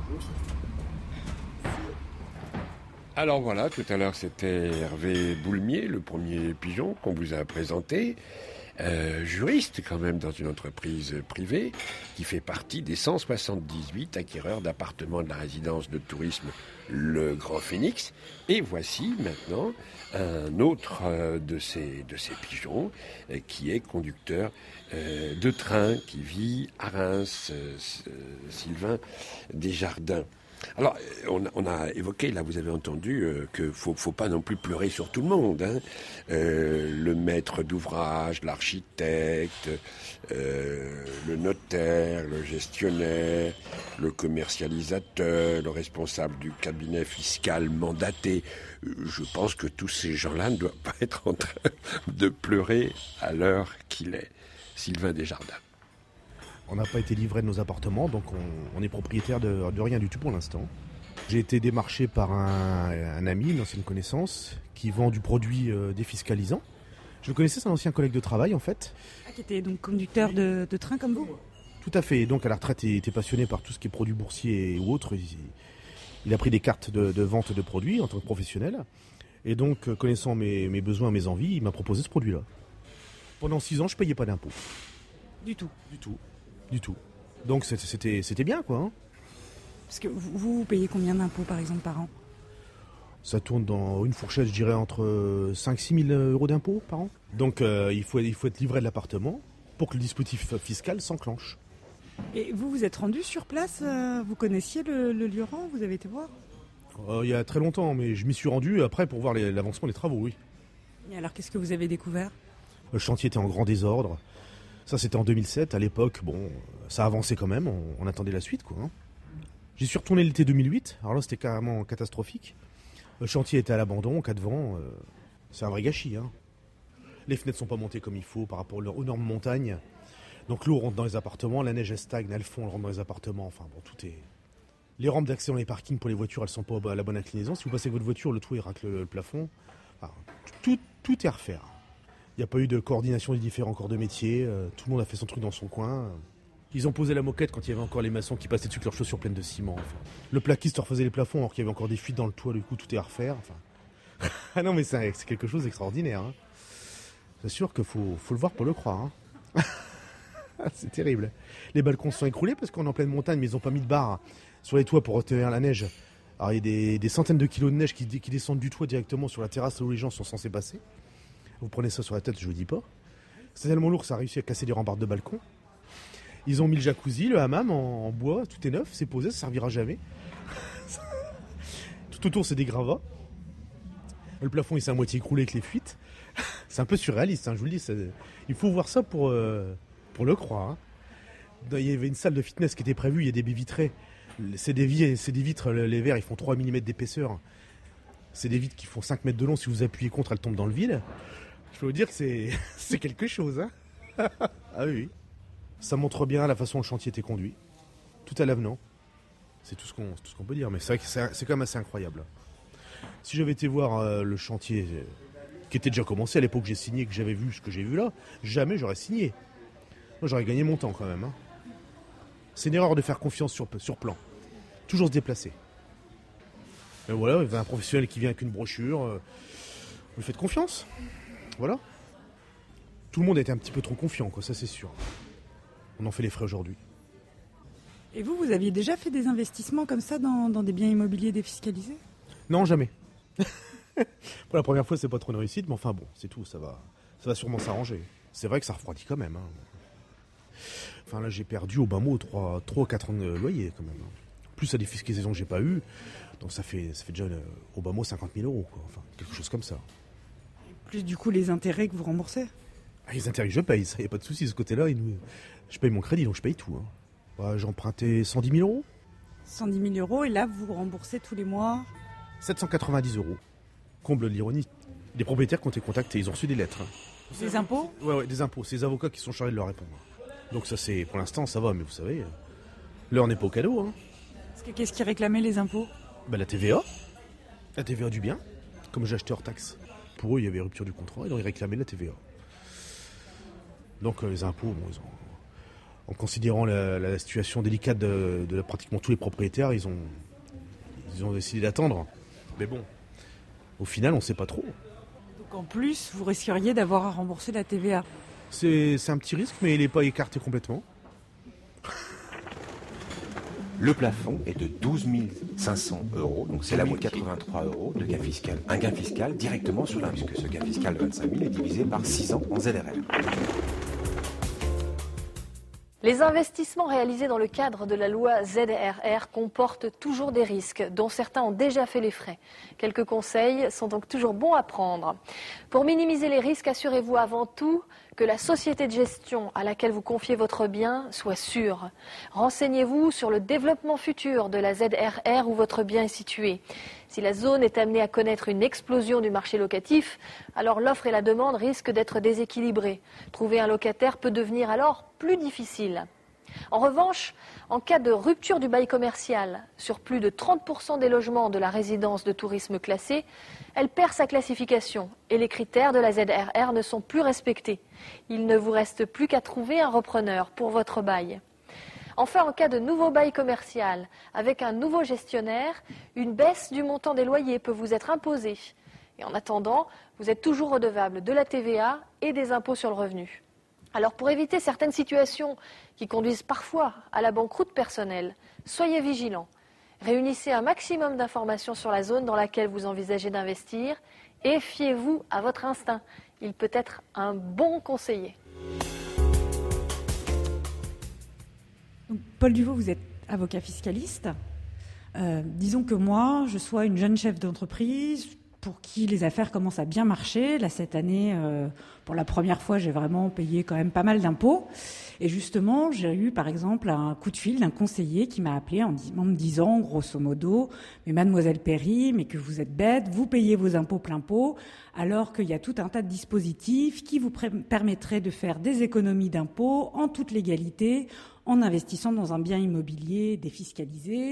Alors voilà, tout à l'heure c'était Hervé Boulmier, le premier pigeon qu'on vous a présenté, euh, juriste quand même dans une entreprise privée qui fait partie des cent soixante-dix-huit acquéreurs d'appartements de la résidence de tourisme Le Grand Phoenix. Et voici maintenant un autre euh, de ces, de ces pigeons euh, qui est conducteur euh, de train, qui vit à Reims, euh, Sylvain Desjardins. Alors, on, on a évoqué, là vous avez entendu, euh, que faut, faut pas non plus pleurer sur tout le monde. Hein. Euh, le maître d'ouvrage, l'architecte, euh, le notaire, le gestionnaire, le commercialisateur, le responsable du cabinet fiscal mandaté. Je pense que tous ces gens-là ne doivent pas être en train de pleurer à l'heure qu'il est. Sylvain Desjardins. On n'a pas été livré de nos appartements, donc on, on est propriétaire de, de rien du tout pour l'instant. J'ai été démarché par un, un ami, une ancienne connaissance, qui vend du produit euh, défiscalisant. Je le connaissais, c'est un ancien collègue de travail en fait. Ah, qui était donc conducteur de, de train comme vous ? Tout à fait, et donc à la retraite il était passionné par tout ce qui est produits boursiers ou autres. Il, il a pris des cartes de, de vente de produits en tant que professionnel. Et donc, connaissant mes, mes besoins, mes envies, il m'a proposé ce produit-là. Pendant six ans, je ne payais pas d'impôts. Du tout ? Du tout. Du tout. Donc c'était, c'était bien, quoi. Hein. Parce que vous, vous payez combien d'impôts, par exemple, par an ? Ça tourne dans une fourchette, je dirais, entre cinq à six mille euros d'impôts par an. Donc euh, il, faut, il faut être livré de l'appartement pour que le dispositif fiscal s'enclenche. Et vous, vous êtes rendu sur place ? euh, Vous connaissiez le, le lieu rang ? Vous avez été voir ? euh, Il y a très longtemps, mais je m'y suis rendu après pour voir les, l'avancement des travaux, oui. Et alors, qu'est-ce que vous avez découvert ? Le chantier était en grand désordre. Ça, c'était en deux mille sept. À l'époque, bon, ça avançait quand même. On, on attendait la suite, quoi. Hein. J'y suis retourné l'été deux mille huit. Alors là, c'était carrément catastrophique. Le chantier était à l'abandon, cas de vent. Euh, c'est un vrai gâchis. Hein. Les fenêtres sont pas montées comme il faut par rapport aux normes montagnes. Donc l'eau rentre dans les appartements, la neige elle stagne, elle fond, elle rentre dans les appartements. Enfin bon, tout est. Les rampes d'accès dans les parkings pour les voitures, elles sont pas à la bonne inclinaison. Si vous passez avec votre voiture, le toit il racle le, le plafond. Enfin, tout, tout est à refaire. Il n'y a pas eu de coordination des différents corps de métier. Euh, tout le monde a fait son truc dans son coin. Ils ont posé la moquette quand il y avait encore les maçons qui passaient dessus avec leurs chaussures pleines de ciment. Enfin. Le plaquiste refaisait les plafonds alors qu'il y avait encore des fuites dans le toit. Du coup, tout est à refaire. Enfin. Ah non, mais c'est, c'est quelque chose d'extraordinaire. Hein. C'est sûr qu'il faut, faut le voir pour le croire. Hein. C'est terrible. Les balcons se sont écroulés parce qu'on est en pleine montagne, mais ils n'ont pas mis de barre sur les toits pour retenir la neige. Alors il y a des, des centaines de kilos de neige qui, qui descendent du toit directement sur la terrasse où les gens sont censés passer. Vous prenez ça sur la tête, je vous dis pas. C'est tellement lourd que ça a réussi à casser des rambardes de balcon. Ils ont mis le jacuzzi, le hammam en, en bois, tout est neuf, c'est posé, ça servira jamais. Tout autour c'est des gravats. Le plafond il s'est à moitié écroulé avec les fuites. C'est un peu surréaliste, hein, je vous le dis. C'est... Il faut voir ça pour, euh, pour le croire. Hein. Il y avait une salle de fitness qui était prévue, il y a des baies vitrées. C'est des, c'est des vitres, les verres ils font trois millimètres d'épaisseur. C'est des vitres qui font cinq mètres de long. Si vous appuyez contre, elles tombent dans le vide. Je peux vous dire que c'est, c'est quelque chose. Hein. Ah oui, oui. Ça montre bien la façon dont le chantier était conduit. Tout à l'avenant. C'est tout ce qu'on, tout ce qu'on peut dire. Mais c'est vrai que c'est, c'est quand même assez incroyable. Si j'avais été voir euh, le chantier euh, qui était déjà commencé à l'époque où j'ai signé, que j'avais vu ce que j'ai vu là, jamais j'aurais signé. Moi, j'aurais gagné mon temps quand même. Hein. C'est une erreur de faire confiance sur, sur plan. Toujours se déplacer. Et voilà, il y a un professionnel qui vient avec une brochure. Euh, vous lui faites confiance. Voilà. Tout le monde a été un petit peu trop confiant, quoi, ça c'est sûr. On en fait les frais aujourd'hui. Et vous, vous aviez déjà fait des investissements comme ça dans, dans des biens immobiliers défiscalisés ? Non, jamais. Pour la première fois, c'est pas trop une réussite, mais enfin bon, c'est tout, ça va, ça va sûrement s'arranger. C'est vrai que ça refroidit quand même. Hein. Enfin là, j'ai perdu au bas mot trois ou quatre ans de loyer quand même. Plus la défiscalisation que j'ai pas eu, donc ça fait, ça fait déjà euh, au bas mot cinquante mille euros, quoi. Enfin quelque chose comme ça. Plus du coup les intérêts que vous remboursez ? Ah, les intérêts que je paye, ça y a pas de souci de ce côté-là. Nous... Je paye mon crédit, donc je paye tout. Hein. Bah, j'ai emprunté cent dix mille euros. cent dix mille euros, et là vous remboursez tous les mois sept cent quatre-vingt-dix euros. Comble de l'ironie. Des propriétaires qui ont été contactés, ils ont reçu des lettres. Des impôts ? Ouais, ouais, des impôts. C'est les avocats qui sont chargés de leur répondre. Donc ça c'est, pour l'instant ça va, mais vous savez, l'heure n'est pas au cadeau. Hein. Parce que qu'est-ce qui réclamait les impôts ? Bah, la T V A. La T V A du bien, comme j'ai acheté hors taxe. Pour eux, il y avait rupture du contrat, et donc ils réclamaient la T V A. Donc euh, les impôts, bon, ils ont, en considérant la, la situation délicate de, de pratiquement tous les propriétaires, ils ont, ils ont décidé d'attendre. Mais bon, au final, on ne sait pas trop. Donc en plus, vous risqueriez d'avoir à rembourser la T V A. C'est, c'est un petit risque, mais il n'est pas écarté complètement. Le plafond est de douze mille cinq cents euros, donc c'est la moitié quatre-vingt-trois euros de gain fiscal. Un gain fiscal directement sur l'impôt, puisque ce gain fiscal de vingt-cinq mille est divisé par six ans en Z R R. Les investissements réalisés dans le cadre de la loi Z R R comportent toujours des risques, dont certains ont déjà fait les frais. Quelques conseils sont donc toujours bons à prendre. Pour minimiser les risques, assurez-vous avant tout que la société de gestion à laquelle vous confiez votre bien soit sûre. Renseignez-vous sur le développement futur de la Z R R où votre bien est situé. Si la zone est amenée à connaître une explosion du marché locatif, alors l'offre et la demande risquent d'être déséquilibrées. Trouver un locataire peut devenir alors plus difficile. En revanche, en cas de rupture du bail commercial sur plus de trente pour cent des logements de la résidence de tourisme classée, elle perd sa classification et les critères de la Z R R ne sont plus respectés. Il ne vous reste plus qu'à trouver un repreneur pour votre bail. Enfin, en cas de nouveau bail commercial avec un nouveau gestionnaire, une baisse du montant des loyers peut vous être imposée. Et en attendant, vous êtes toujours redevable de la T V A et des impôts sur le revenu. Alors pour éviter certaines situations qui conduisent parfois à la banqueroute personnelle, soyez vigilants. Réunissez un maximum d'informations sur la zone dans laquelle vous envisagez d'investir et fiez-vous à votre instinct. Il peut être un bon conseiller. Donc, Paul Duvaux, vous êtes avocat fiscaliste. Euh, disons que moi, je sois une jeune chef d'entreprise pour qui les affaires commencent à bien marcher. Là, cette année, euh, pour la première fois, j'ai vraiment payé quand même pas mal d'impôts. Et justement, j'ai eu, par exemple, un coup de fil d'un conseiller qui m'a appelé en, dis- en me disant, grosso modo, « Mais mademoiselle Perry, mais que vous êtes bête, vous payez vos impôts plein pot, alors qu'il y a tout un tas de dispositifs qui vous pré- permettraient de faire des économies d'impôts en toute légalité, en investissant dans un bien immobilier défiscalisé. »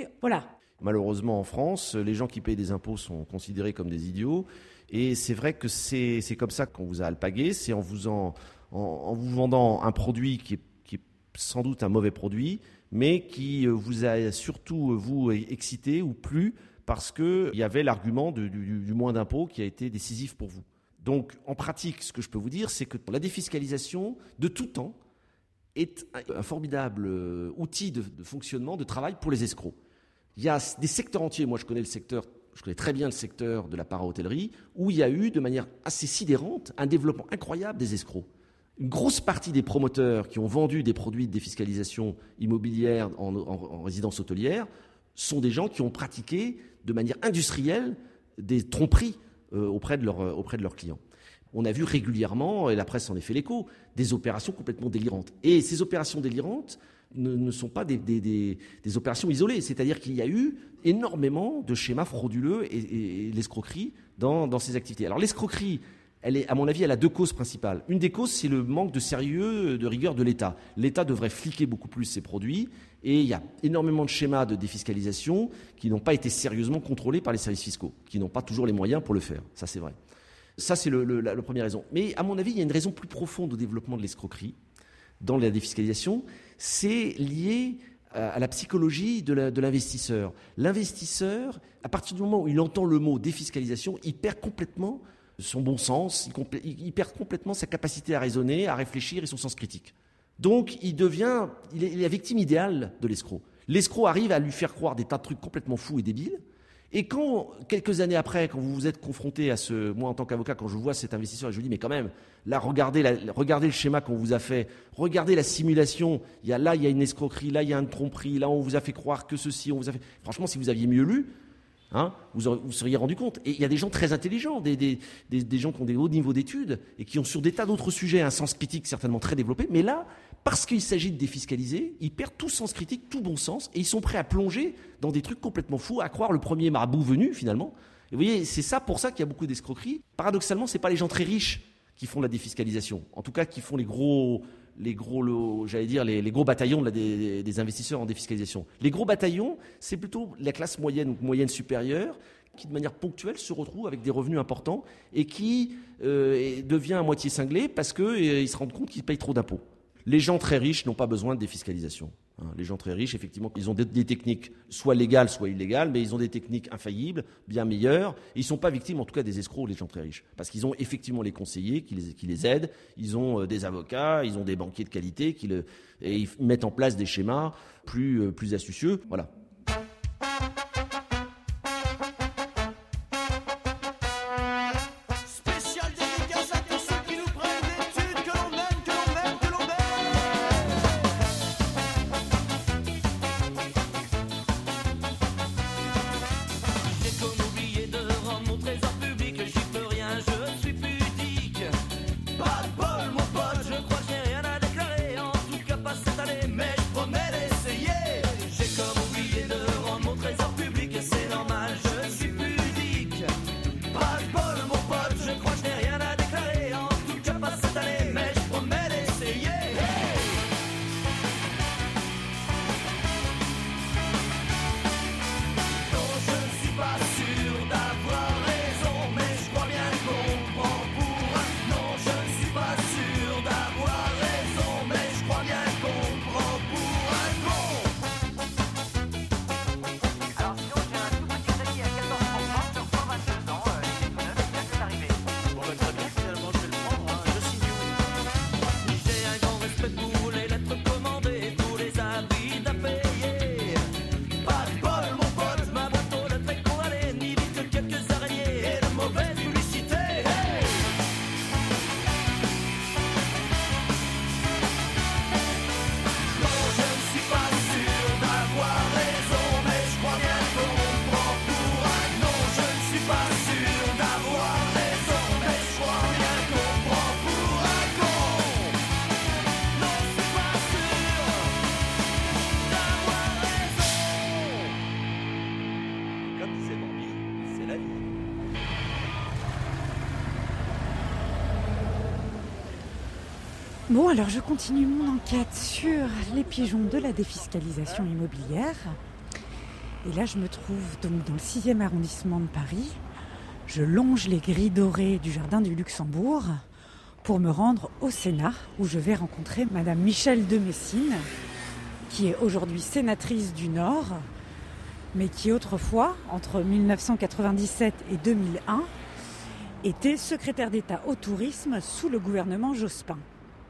Voilà. Malheureusement, en France, les gens qui payent des impôts sont considérés comme des idiots. Et c'est vrai que c'est, c'est comme ça qu'on vous a alpagué. C'est en vous, en, en, en vous vendant un produit qui est, qui est sans doute un mauvais produit, mais qui vous a surtout, vous, excité ou plu parce qu'il y avait l'argument de, du, du moins d'impôts qui a été décisif pour vous. Donc, en pratique, ce que je peux vous dire, c'est que la défiscalisation, de tout temps, est un formidable outil de, de fonctionnement, de travail pour les escrocs. Il y a des secteurs entiers, moi je connais le secteur, je connais très bien le secteur de la para-hôtellerie, où il y a eu de manière assez sidérante un développement incroyable des escrocs. Une grosse partie des promoteurs qui ont vendu des produits de défiscalisation immobilière en, en, en résidence hôtelière sont des gens qui ont pratiqué de manière industrielle des tromperies euh, auprès de leur, euh, auprès de leurs clients. On a vu régulièrement, et la presse en a fait l'écho, des opérations complètement délirantes. Et ces opérations délirantes ne, ne sont pas des, des, des, des opérations isolées. C'est-à-dire qu'il y a eu énormément de schémas frauduleux et, et, et l'escroquerie dans, dans ces activités. Alors l'escroquerie, elle est, à mon avis, elle a deux causes principales. Une des causes, c'est le manque de sérieux, de rigueur de l'État. L'État devrait fliquer beaucoup plus ses produits, et il y a énormément de schémas de défiscalisation qui n'ont pas été sérieusement contrôlés par les services fiscaux, qui n'ont pas toujours les moyens pour le faire. Ça, c'est vrai. Ça, c'est le, le, la, la première raison. Mais à mon avis, il y a une raison plus profonde au développement de l'escroquerie dans la défiscalisation. C'est lié à, à la psychologie de, la, de l'investisseur. L'investisseur, à partir du moment où il entend le mot défiscalisation, il perd complètement son bon sens, il, il perd complètement sa capacité à raisonner, à réfléchir et son sens critique. Donc, il devient, il est, il est la victime idéale de l'escroc. L'escroc arrive à lui faire croire des tas de trucs complètement fous et débiles. Et quand, quelques années après, quand vous vous êtes confronté à ce... Moi, en tant qu'avocat, quand je vois cet investisseur, je lui dis, mais quand même, là, regardez, la, regardez le schéma qu'on vous a fait, regardez la simulation, il y a, là, il y a une escroquerie, là, il y a une tromperie, là, on vous a fait croire que ceci, on vous a fait... Franchement, si vous aviez mieux lu, hein, vous aurez, vous seriez rendu compte. Et il y a des gens très intelligents, des, des, des, des gens qui ont des hauts niveaux d'études, et qui ont sur des tas d'autres sujets un sens critique certainement très développé, mais là... Parce qu'il s'agit de défiscaliser, ils perdent tout sens critique, tout bon sens, et ils sont prêts à plonger dans des trucs complètement fous, à croire le premier marabout venu, finalement. Et vous voyez, c'est ça pour ça qu'il y a beaucoup d'escroqueries. Paradoxalement, ce n'est pas les gens très riches qui font la défiscalisation. En tout cas, qui font les gros, les gros, le, j'allais dire, les, les gros bataillons de la, des, des investisseurs en défiscalisation. Les gros bataillons, c'est plutôt la classe moyenne ou moyenne supérieure, qui de manière ponctuelle se retrouve avec des revenus importants et qui euh, devient à moitié cinglé parce qu'ils euh, se rendent compte qu'ils payent trop d'impôts. Les gens très riches n'ont pas besoin de défiscalisation. Les gens très riches, effectivement, ils ont des, des techniques soit légales, soit illégales, mais ils ont des techniques infaillibles, bien meilleures. Et ils ne sont pas victimes, en tout cas, des escrocs, les gens très riches. Parce qu'ils ont effectivement les conseillers qui les, qui les aident, ils ont des avocats, ils ont des banquiers de qualité, qui le, et ils mettent en place des schémas plus, plus astucieux. Voilà. Bon, alors je continue mon enquête sur les pigeons de la défiscalisation immobilière. Et là, je me trouve donc dans le sixième arrondissement de Paris. Je longe les grilles dorées du jardin du Luxembourg pour me rendre au Sénat, où je vais rencontrer Madame Michèle de Messine, qui est aujourd'hui sénatrice du Nord, mais qui autrefois, entre mille neuf cent quatre-vingt-dix-sept et deux mille un, était secrétaire d'État au tourisme sous le gouvernement Jospin.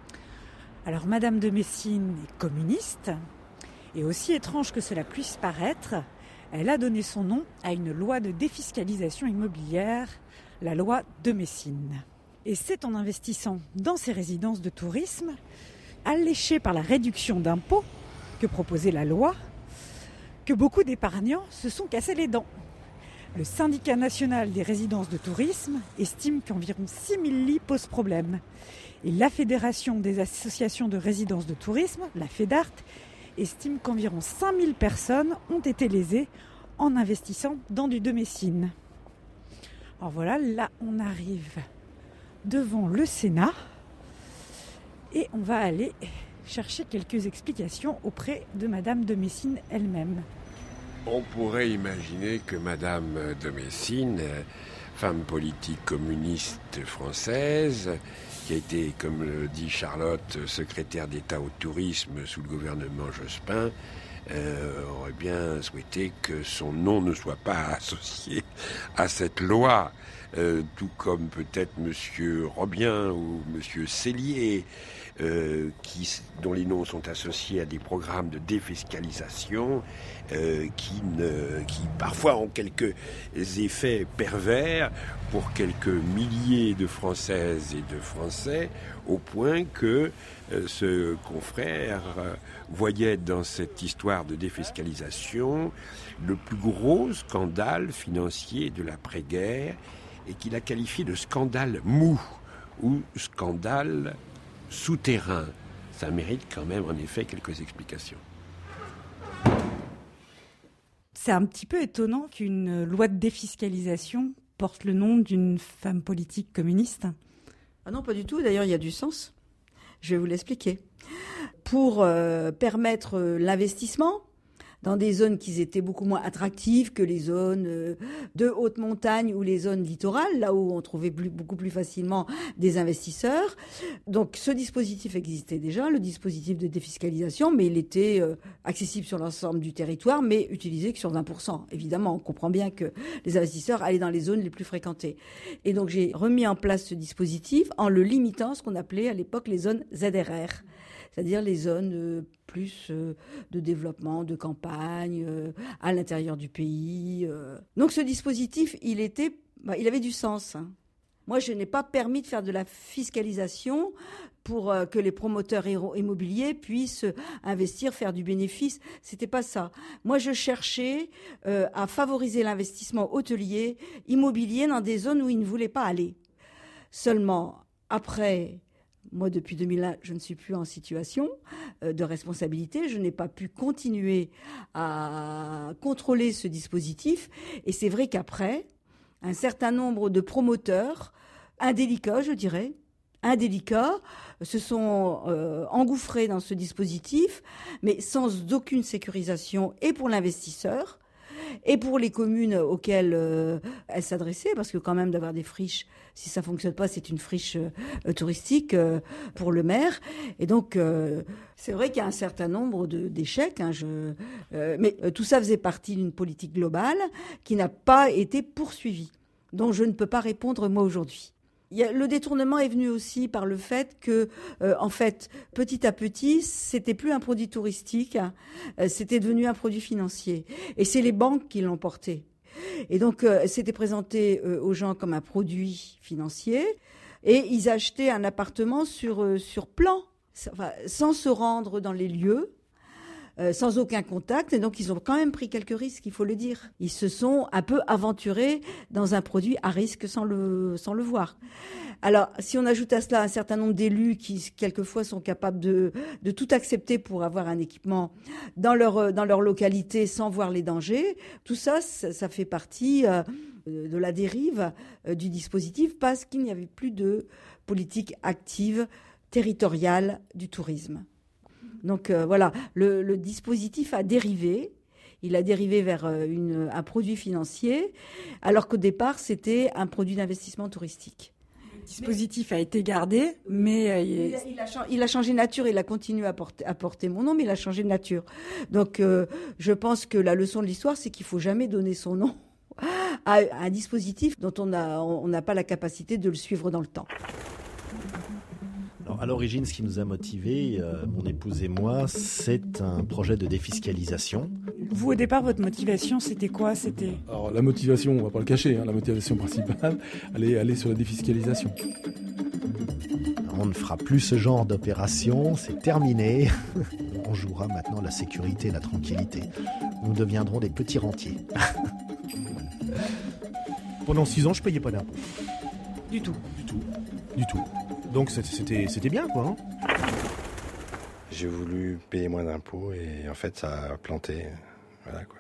Alors Madame de Messine est communiste, et aussi étrange que cela puisse paraître, elle a donné son nom à une loi de défiscalisation immobilière, la loi de Messine. Et c'est en investissant dans ces résidences de tourisme, alléchées par la réduction d'impôts que proposait la loi, que beaucoup d'épargnants se sont cassés les dents. Le syndicat national des résidences de tourisme estime qu'environ six mille lits posent problème. Et la Fédération des associations de résidences de tourisme, la FEDART, estime qu'environ cinq mille personnes ont été lésées en investissant dans du domicile. Alors voilà, là on arrive devant le Sénat et on va aller chercher quelques explications auprès de Madame de Messine elle-même. On pourrait imaginer que Madame de Messine, femme politique communiste française, qui a été, comme le dit Charlotte, secrétaire d'État au tourisme sous le gouvernement Jospin, euh, aurait bien souhaité que son nom ne soit pas associé à cette loi. Euh, tout comme peut-être Monsieur Robien ou Monsieur Cellier, euh, qui, dont les noms sont associés à des programmes de défiscalisation euh, qui, ne, qui parfois ont quelques effets pervers pour quelques milliers de Françaises et de Français, au point que euh, ce confrère euh, voyait dans cette histoire de défiscalisation le plus gros scandale financier de l'après-guerre, et qu'il a qualifié de scandale mou ou scandale souterrain. Ça mérite quand même en effet quelques explications. C'est un petit peu étonnant qu'une loi de défiscalisation porte le nom d'une femme politique communiste. Ah non, pas du tout. D'ailleurs, il y a du sens. Je vais vous l'expliquer. Pour euh, permettre l'investissement dans des zones qui étaient beaucoup moins attractives que les zones de haute montagne ou les zones littorales, là où on trouvait plus, beaucoup plus facilement des investisseurs. Donc ce dispositif existait déjà, le dispositif de défiscalisation, mais il était euh, accessible sur l'ensemble du territoire, mais utilisé que sur vingt pour cent. Évidemment, on comprend bien que les investisseurs allaient dans les zones les plus fréquentées. Et donc j'ai remis en place ce dispositif en le limitant à ce qu'on appelait à l'époque les zones Z R R. C'est-à-dire les zones euh, plus euh, de développement, de campagne, euh, à l'intérieur du pays. Euh. Donc ce dispositif, il était, bah, il avait du sens. Hein. Moi, je n'ai pas permis de faire de la fiscalisation pour euh, que les promoteurs immobiliers puissent investir, faire du bénéfice. C'était pas ça. Moi, je cherchais euh, à favoriser l'investissement hôtelier, immobilier dans des zones où ils ne voulaient pas aller. Seulement, après... Moi, depuis deux mille un, je ne suis plus en situation de responsabilité. Je n'ai pas pu continuer à contrôler ce dispositif. Et c'est vrai qu'après, un certain nombre de promoteurs, indélicats, je dirais, indélicats, se sont euh, engouffrés dans ce dispositif, mais sans aucune sécurisation et pour l'investisseur, et pour les communes auxquelles euh, elles s'adressaient, parce que quand même d'avoir des friches, si ça fonctionne pas, c'est une friche euh, touristique euh, pour le maire. Et donc, euh, c'est vrai qu'il y a un certain nombre de, d'échecs. Hein, je, euh, mais euh, tout ça faisait partie d'une politique globale qui n'a pas été poursuivie, dont je ne peux pas répondre moi aujourd'hui. Il y a, le détournement est venu aussi par le fait que, euh, en fait, petit à petit, c'était plus un produit touristique, hein, euh, c'était devenu un produit financier. Et c'est les banques qui l'ont porté. Et donc, euh, c'était présenté euh, aux gens comme un produit financier. Et ils achetaient un appartement sur, euh, sur plan, enfin, sans se rendre dans les lieux. Euh, sans aucun contact, et donc ils ont quand même pris quelques risques, il faut le dire. Ils se sont un peu aventurés dans un produit à risque sans le, sans le voir. Alors, si on ajoute à cela un certain nombre d'élus qui, quelquefois, sont capables de, de tout accepter pour avoir un équipement dans leur, dans leur localité sans voir les dangers, tout ça, ça, ça fait partie euh, de la dérive euh, du dispositif parce qu'il n'y avait plus de politique active territoriale du tourisme. Donc euh, voilà, le, le dispositif a dérivé. Il a dérivé vers une, un produit financier, alors qu'au départ, c'était un produit d'investissement touristique. Le dispositif mais, a été gardé, mais... Euh, il, a, il, a, il a changé de nature, il a continué à porter, à porter mon nom, mais il a changé de nature. Donc euh, je pense que la leçon de l'histoire, c'est qu'il ne faut jamais donner son nom à un dispositif dont on n'a on n'a pas la capacité de le suivre dans le temps. Alors, à l'origine, ce qui nous a motivés, euh, mon épouse et moi, c'est un projet de défiscalisation. Vous, au départ, votre motivation, c'était quoi? C'était... Alors, la motivation, on ne va pas le cacher, hein, la motivation principale, elle est aller sur la défiscalisation. On ne fera plus ce genre d'opération, c'est terminé. On jouera maintenant la sécurité et la tranquillité. Nous deviendrons des petits rentiers. Pendant six ans, je ne payais pas d'impôts. Du tout. Du tout. Du tout. Donc c'était, c'était bien, quoi. Hein. J'ai voulu payer moins d'impôts et en fait, ça a planté. Voilà quoi.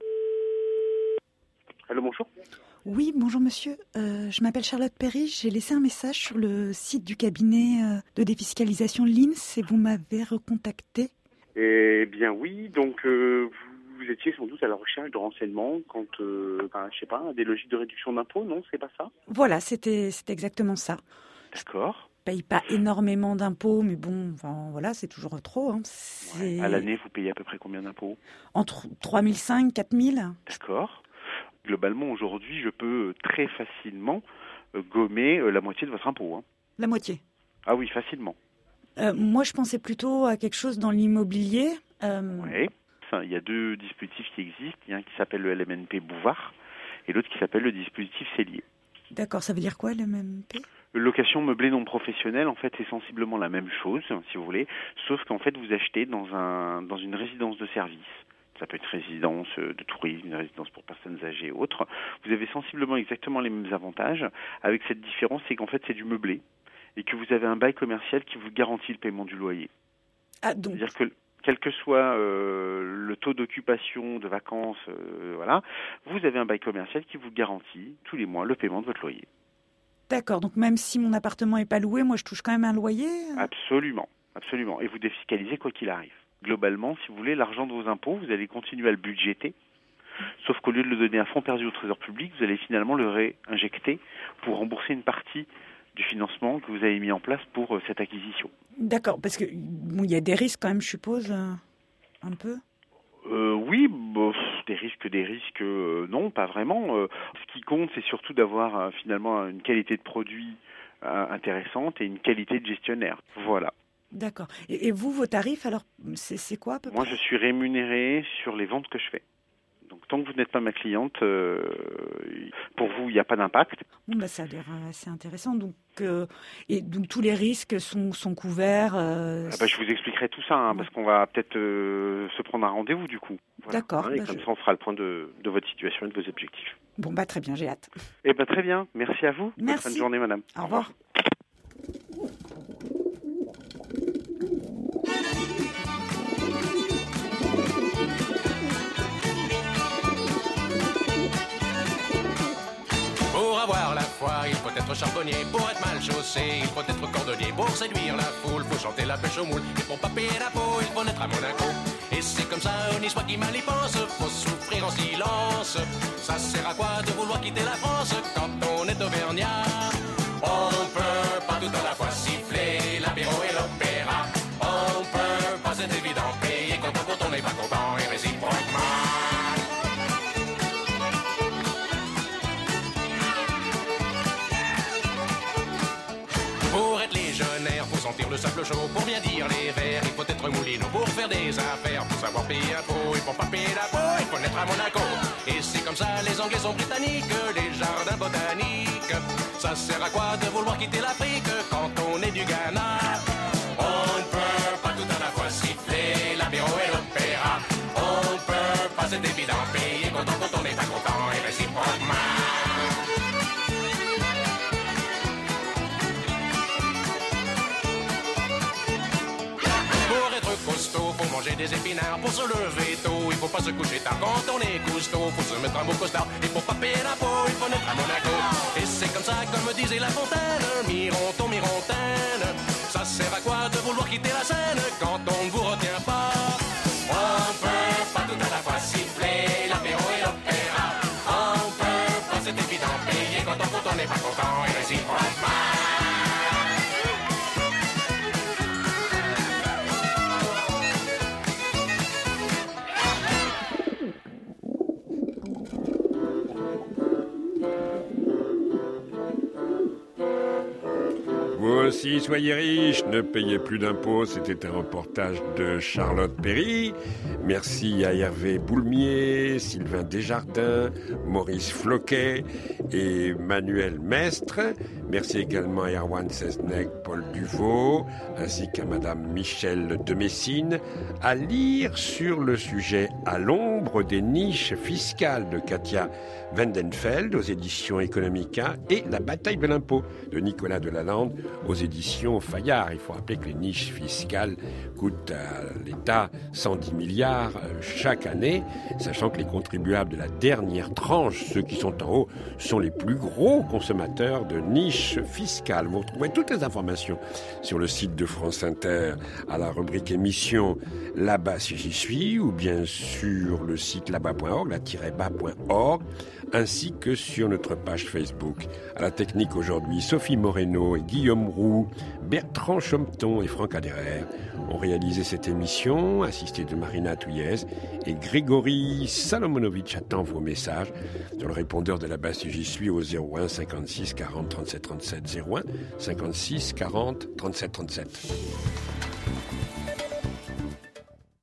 Allô, bonjour. Oui, bonjour monsieur. Euh, je m'appelle Charlotte Perry. J'ai laissé un message sur le site du cabinet euh, de défiscalisation L I N S et vous m'avez recontacté. Eh bien oui, donc euh, vous, vous étiez sans doute à la recherche de renseignements quant, euh, ben, je sais pas, à des logiques de réduction d'impôts, non? C'est pas ça? Voilà, c'était, c'était exactement ça. D'accord. Je paye pas énormément d'impôts, mais bon, enfin, voilà, c'est toujours trop. Hein. C'est... Ouais. À l'année, vous payez à peu près combien d'impôts? Entre trois mille cinq cents, quatre mille. D'accord. Globalement, aujourd'hui, je peux très facilement euh, gommer euh, la moitié de votre impôt. Hein. La moitié? Ah oui, facilement. Euh, moi, je pensais plutôt à quelque chose dans l'immobilier. Euh... Oui. Il y a deux dispositifs qui existent. Il y a un qui s'appelle le L M N P Bouvard et l'autre qui s'appelle le dispositif Cellier. D'accord, ça veut dire quoi, le M M P? Location meublée non professionnelle, en fait, c'est sensiblement la même chose, si vous voulez, sauf qu'en fait, vous achetez dans un dans une résidence de service. Ça peut être résidence de tourisme, une résidence pour personnes âgées et autres. Vous avez sensiblement exactement les mêmes avantages, avec cette différence, c'est qu'en fait, c'est du meublé et que vous avez un bail commercial qui vous garantit le paiement du loyer. Ah, donc... C'est-à-dire que quel que soit euh, le taux d'occupation, de vacances, euh, voilà, vous avez un bail commercial qui vous garantit tous les mois le paiement de votre loyer. D'accord, donc même si mon appartement n'est pas loué, moi je touche quand même un loyer? Absolument, absolument. Et vous défiscalisez quoi qu'il arrive. Globalement, si vous voulez, l'argent de vos impôts, vous allez continuer à le budgéter, sauf qu'au lieu de le donner à fonds perdu au Trésor public, vous allez finalement le réinjecter pour rembourser une partie du financement que vous avez mis en place pour euh, cette acquisition. D'accord, parce que bon, y a des risques quand même, je suppose, euh, un peu. Euh, oui, bah, des risques, des risques, euh, non, pas vraiment. Euh, ce qui compte, c'est surtout d'avoir euh, finalement une qualité de produit euh, intéressante et une qualité de gestionnaire. Voilà. D'accord. Et, et vous, vos tarifs, alors, c'est, c'est quoi à peu près? Moi, je suis rémunéré sur les ventes que je fais. Donc, tant que vous n'êtes pas ma cliente, euh, pour vous, il n'y a pas d'impact. Bon, bah, ça a l'air assez intéressant. Donc, euh, et donc tous les risques sont, sont couverts. Euh, ah bah, je vous expliquerai tout ça, hein, ouais. Parce qu'on va peut-être euh, se prendre un rendez-vous du coup. Voilà. D'accord. Hein, et bah comme je... ça, on fera le point de, de votre situation et de vos objectifs. Bon, bah très bien, j'ai hâte. Eh ben très bien. Merci à vous. Merci. Bonne journée, madame. Au revoir. Au revoir. Il faut être charbonnier pour être mal chaussé, il faut être cordonnier pour séduire la foule, faut chanter la pêche au moule, et pour pas payer la peau, il faut naître à Monaco. Et c'est comme ça, on y soit qui mal y pense, faut souffrir en silence. Ça sert à quoi de vouloir quitter la France quand on est auvergnat? On peut pas tout à la fois siffler l'apéro et l'opéra. On peut pas, c'est évident, payer content quand on n'est pas content et réciproquement. Sentir le sable chaud pour bien dire les vers, il faut être moulinot pour faire des affaires, pour savoir payer un pot, et pour pas payer la peau, il faut naître à Monaco. Et c'est comme ça, les Anglais sont britanniques, les jardins botaniques. Ça sert à quoi de vouloir quitter l'Afrique quand on est du Ghana? On ne peut pas tout à la fois siffler l'apéro et l'opéra. On peut pas, c'est évident, payer content quand on n'est pas content et réciproquement. Faut manger des épinards pour se lever tôt. Il faut pas se coucher tard quand on est cousteau. Faut se mettre un beau costard et pour pas payer la peau, il faut naître à Monaco. Et c'est comme ça, comme disait La Fontaine, Mironton, Mirontaine. Ça sert à quoi de vouloir quitter la scène quand on ne vous retient pas? On peut pas tout à la fois siffler l'apéro et l'opéra. On peut pas, c'est évident, payer quand on compte, on n'est pas content et réciproquement. Vous aussi, soyez riches, ne payez plus d'impôts. C'était un reportage de Charlotte Perry. Merci à Hervé Boulmier, Sylvain Desjardins, Maurice Floquet et Manuel Mestre. Merci également à Erwan Sesnec, Paul Duvaux, ainsi qu'à Madame Michel de Messine, à lire sur le sujet À l'ombre des niches fiscales de Katia Wendenfeld aux éditions Economica et La bataille de l'impôt de Nicolas Delalande aux éditions Fayard. Il faut rappeler que les niches fiscales coûtent à l'État cent dix milliards chaque année, sachant que les contribuables de la dernière tranche, ceux qui sont en haut, sont les plus gros consommateurs de niches fiscales. Vous retrouvez toutes les informations sur le site de France Inter à la rubrique émission Là-bas si j'y suis, ou bien sur le site là-bas point org, là-bas point org, ainsi que sur notre page Facebook. À la technique aujourd'hui, Sophie Moreno et Guillaume Roux, Bertrand Chomton et Franck Aderer ont réalisé cette émission, assistés de Marina Touillez, et Grégory Salomonovitch attend vos messages sur le répondeur de Là-bas si j'y suis au zéro un cinquante-six quarante trente-sept trente-sept, zéro un cinquante-six quarante trente-sept trente-sept.